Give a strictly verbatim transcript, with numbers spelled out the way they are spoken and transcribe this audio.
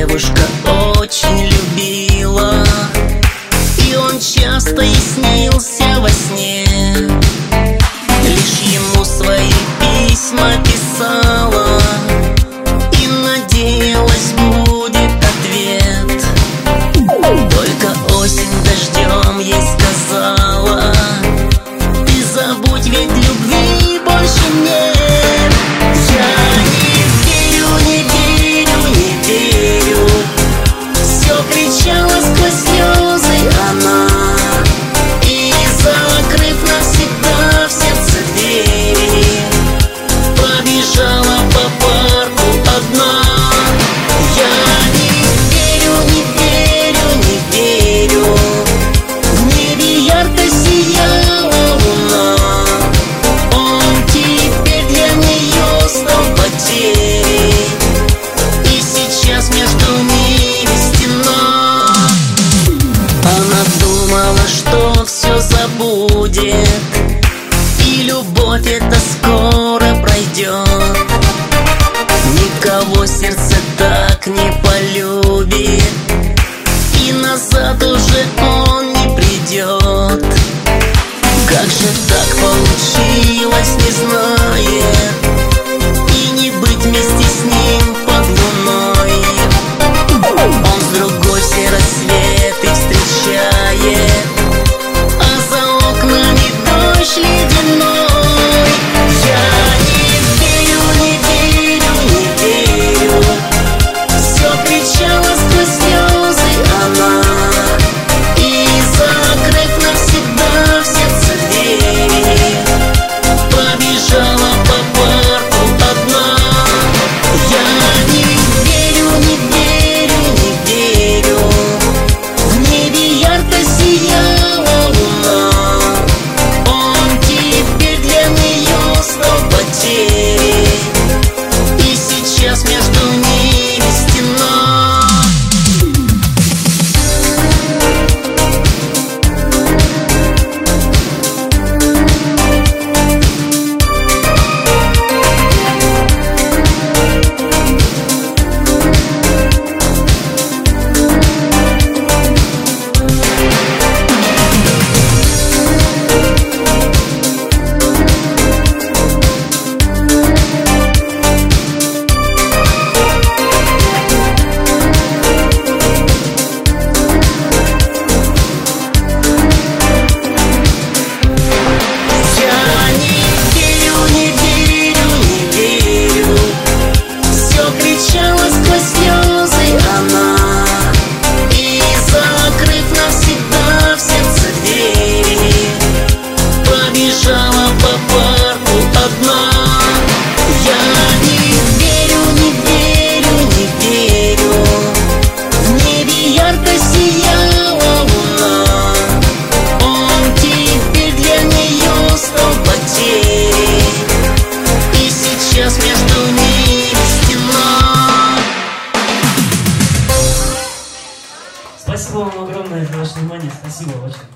девушка очень любила, и он часто ей снился во сне. Лишь ему свои письма писала и надеялась, будет ответ. Только осень дождем ей сказала: ты забудь, ведь любви больше нет. Я не верю, не верю, не верю, все кричала сквозь слезы она, и, закрыв навсегда в сердце двери, побежала по парку одна. Я не верю, не верю, не верю, в небе ярко сияла луна, он теперь для нее стал потерей, и сейчас между ними стена. Она думала, что все забудет, и любовь эта скоро пройдет. Никого сердце так не полюбит, и назад уже он не придет. Как же так получилось, не знает, и не быть вместе с ним под луной. Он с другой все рассветы встречает, а за окнами дождь ледяной. Я не верю, не верю, не верю, все кричала сквозь слезы она, и, закрыв навсегда в сердце двери, побежала по парку одна. Я не верю, не верю, не верю, в небе ярко сияла луна, он теперь для нее стал потерей, и сейчас между ними стена. Сейчас между ними стена. Спасибо вам огромное за ваше внимание. Спасибо очень.